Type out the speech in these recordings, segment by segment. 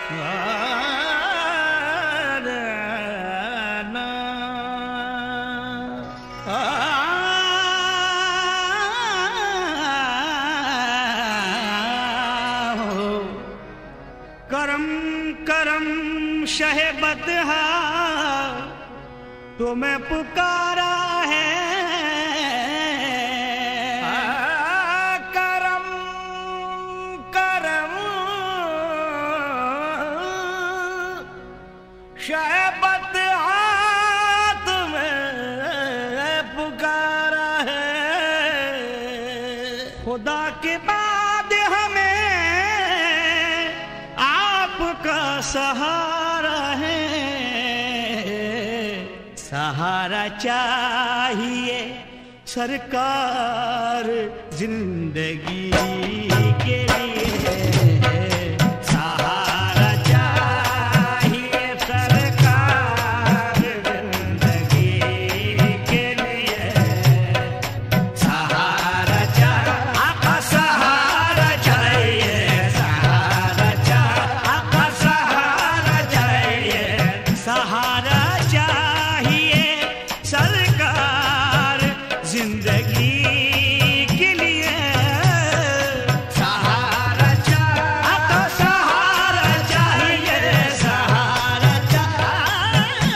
करम करम शहे बदहा तुम्हें पुकारा है, करम करम शहे बदहा तुम्हें पुकारा है। खुदा के बाद हमें आपका सहारा है, सहारा चाहिए सरकार जिंदगी के लिए, सहारा चाहिए सरकार जिंदगी के लिए, सहारा चाहिए आपका सहारा चाहिए, सहारा चाहिए आपका सहारा चाहिए, सहारा चाहिए सरकार जिंदगी के लिए, सहारा चाहिए आपका सहारा चाहिए, सहारा चाहिए,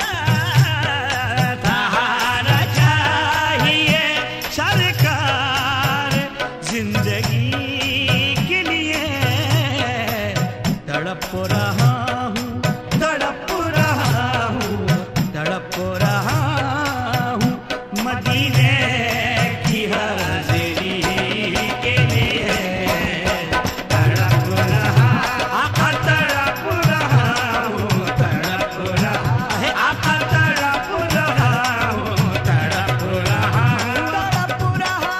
सहारा चाहिए सरकार जिंदगी के लिए। तड़प रहा हूँ तड़प रहा हूँ तड़प रहा हूँ मदीने की हाज़िरी के लिए, तड़प रहा आका तड़प रहा हूँ, तड़प रहा है आका तड़प रहा हूँ, तड़प रहा तड़प रहा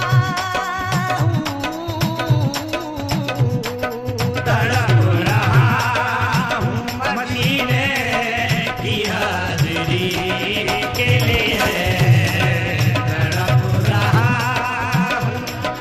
तड़प रहा हूँ मदीने की हाज़िरी के लिए, तड़प रहा हूँ।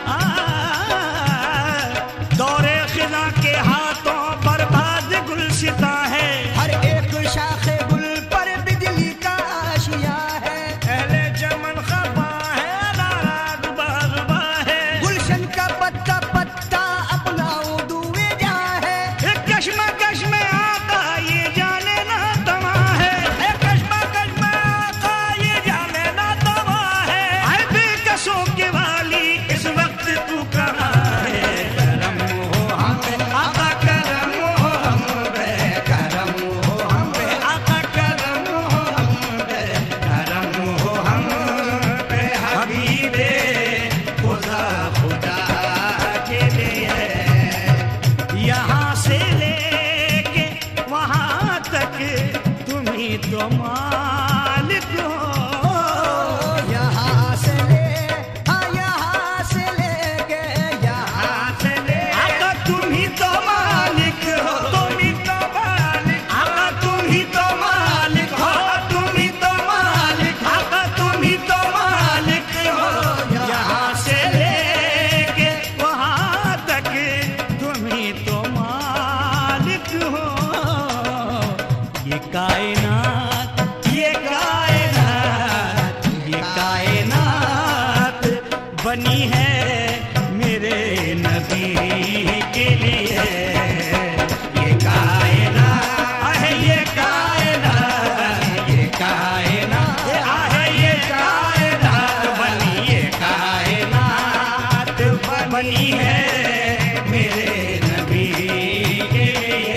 दौरे खिज़ा के हाथों बर्बाद गुलसिता है, हर एक शाखे गुल पर बिजली का आशिया है, अहले चमन खफा है नाराज़ बाग़बा है, गुलशन का पत्ता पत्ता अपना दुए जा है, एक कश्मकश में आका ये जाने ना तमा है, एक कश्मकश में आका ये जाने ना तमा है, आए बेकसों की वाली इस वक्त तू कहाँ है, करम हो हम पे आका करम हो हम पे, करम हो हम पे आका करम हो हम पे, करम हो हम पे हबीबे खुदा खुदा के लिए, यहाँ से लेके वहाँ तक तुम ही तो मालिक हो, यहाँ से ले हाँ यहाँ से लेके यहाँ से ले आका तुम ही तो मालिक हो, तुम ही तो मालिक आका तुम ही तो मालिक हो, तुम ही तो मालिक आका तुम ही तो मालिक हो, यहाँ से लेके वहाँ तक तुम ही तो मालिक हो। ये कायनात ये कायनात ये कायनात बनी है मेरे नबी के लिए, ये कायनात है ये कायनात ये कायनात है ये कायनात बनी, ये कायनात बनी है मेरे नबी के लिए।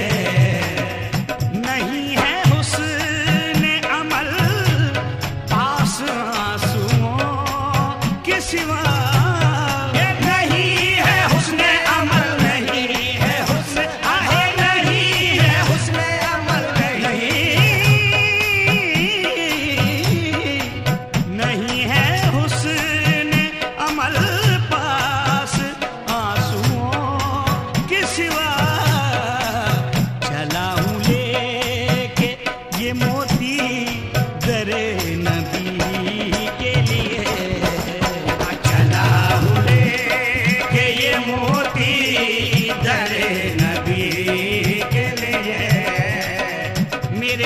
नहीं है हुस्न अमल पास आंसुओं के सिवा,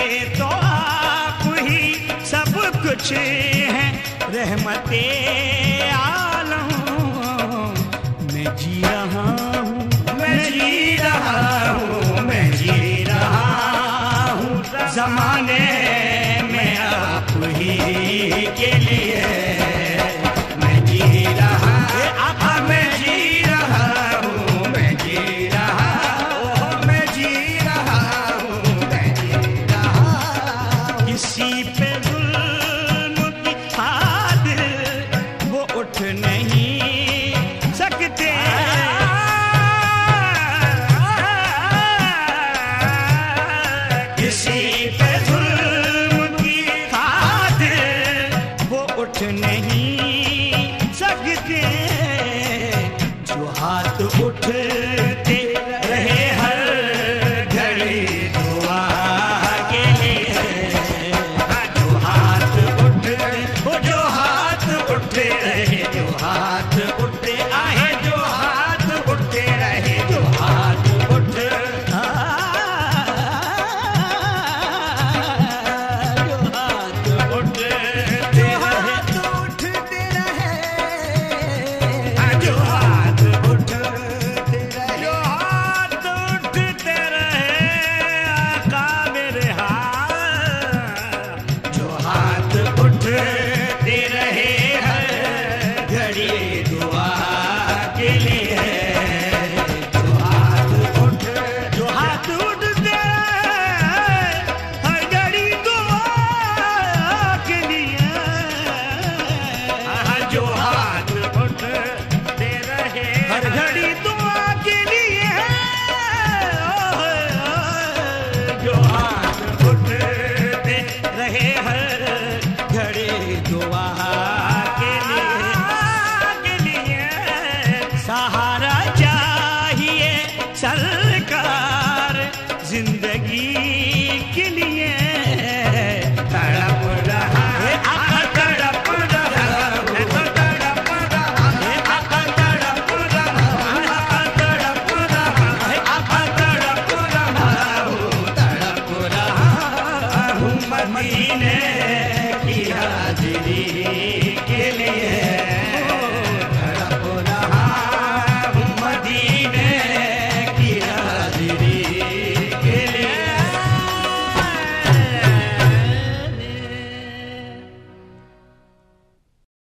तो आप ही सब कुछ है, रहमते आलम। मैं जी रहा हूँ, मैं जी रहा हूँ, मैं जी रहा हूँ ज़माने में आप ही के लिए। मैं जी रहा हूँ, मैं जी रहा हूँ, मैं जी रहा हूँ, मैं जी रहा हूँ, मैं जी रहा हूँ। किसी पे जुल्म की हाथ वो उठ नहीं सकते। किसी पे जुल्म की हाथ वो उठ नहीं सकते। जो हाथ उठते रहे हर घड़ी दुआ के लिए। जो हाथ उठते, वो जो हाथ उठते रहे, जो हाथ उठते आए, जो हाथ उठते रहे, जो हाथ उठते, जो हाथ उठते रहे, जो हाथ उठते रहे, जो हाथ उठते रहे आका मेरे हाथ। जो हाथ उठते रहे हर घड़ी दुआ के लिए। जो हाथ उठते हर घड़ी दुआ के लिए। जो हाथ उठते रहे हर घड़ी दुआ के लिए। जो हाथ उठते रहे हर घड़ी दुआ के लिए। सहारा चाहिए चल